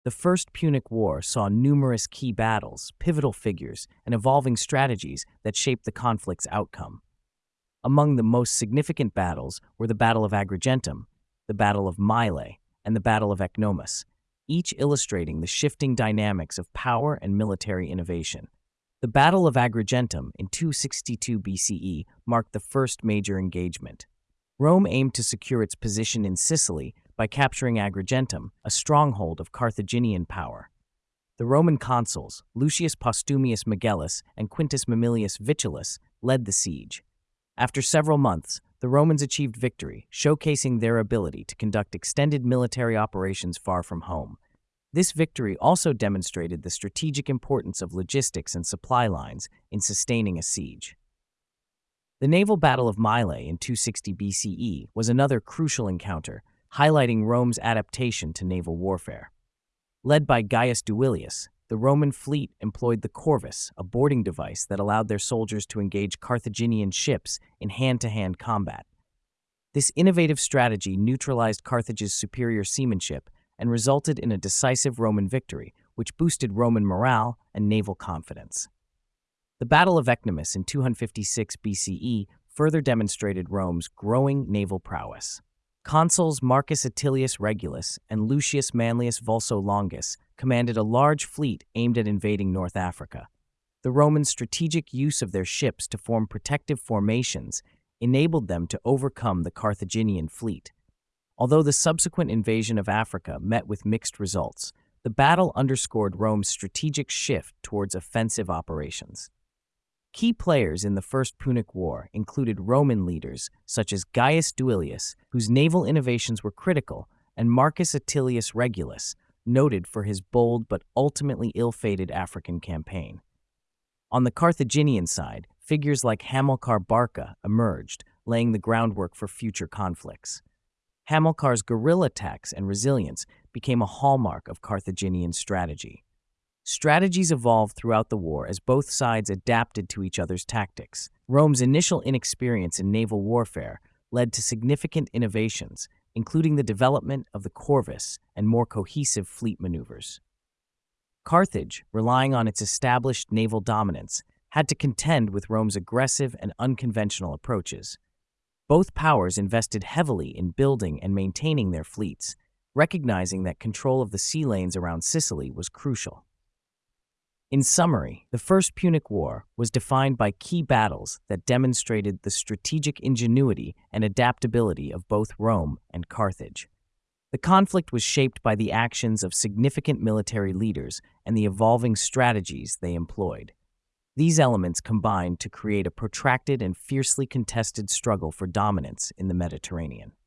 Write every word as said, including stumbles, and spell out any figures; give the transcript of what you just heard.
The First Punic War saw numerous key battles, pivotal figures, and evolving strategies that shaped the conflict's outcome. Among the most significant battles were the Battle of Agrigentum, the Battle of Mylae, and the Battle of Ecnomus, each illustrating the shifting dynamics of power and military innovation. The Battle of Agrigentum in two sixty-two B C E marked the first major engagement. Rome aimed to secure its position in Sicily by capturing Agrigentum, a stronghold of Carthaginian power. The Roman consuls, Lucius Postumius Megellus and Quintus Mamilius Vitulus, led the siege. After several months, the Romans achieved victory, showcasing their ability to conduct extended military operations far from home. This victory also demonstrated the strategic importance of logistics and supply lines in sustaining a siege. The naval battle of Mylae in two sixty B C E was another crucial encounter, highlighting Rome's adaptation to naval warfare. Led by Gaius Duilius, the Roman fleet employed the corvus, a boarding device that allowed their soldiers to engage Carthaginian ships in hand-to-hand combat. This innovative strategy neutralized Carthage's superior seamanship and resulted in a decisive Roman victory, which boosted Roman morale and naval confidence. The Battle of Ecnomus in two fifty-six B C E further demonstrated Rome's growing naval prowess. Consuls Marcus Attilius Regulus and Lucius Manlius Vulso Longus commanded a large fleet aimed at invading North Africa. The Romans' strategic use of their ships to form protective formations enabled them to overcome the Carthaginian fleet. Although the subsequent invasion of Africa met with mixed results, the battle underscored Rome's strategic shift towards offensive operations. Key players in the First Punic War included Roman leaders such as Gaius Duilius, whose naval innovations were critical, and Marcus Attilius Regulus, noted for his bold but ultimately ill-fated African campaign. On the Carthaginian side, figures like Hamilcar Barca emerged, laying the groundwork for future conflicts. Hamilcar's guerrilla attacks and resilience became a hallmark of Carthaginian strategy. Strategies evolved throughout the war as both sides adapted to each other's tactics. Rome's initial inexperience in naval warfare led to significant innovations, including the development of the corvus and more cohesive fleet maneuvers. Carthage, relying on its established naval dominance, had to contend with Rome's aggressive and unconventional approaches. Both powers invested heavily in building and maintaining their fleets, recognizing that control of the sea lanes around Sicily was crucial. In summary, the First Punic War was defined by key battles that demonstrated the strategic ingenuity and adaptability of both Rome and Carthage. The conflict was shaped by the actions of significant military leaders and the evolving strategies they employed. These elements combined to create a protracted and fiercely contested struggle for dominance in the Mediterranean.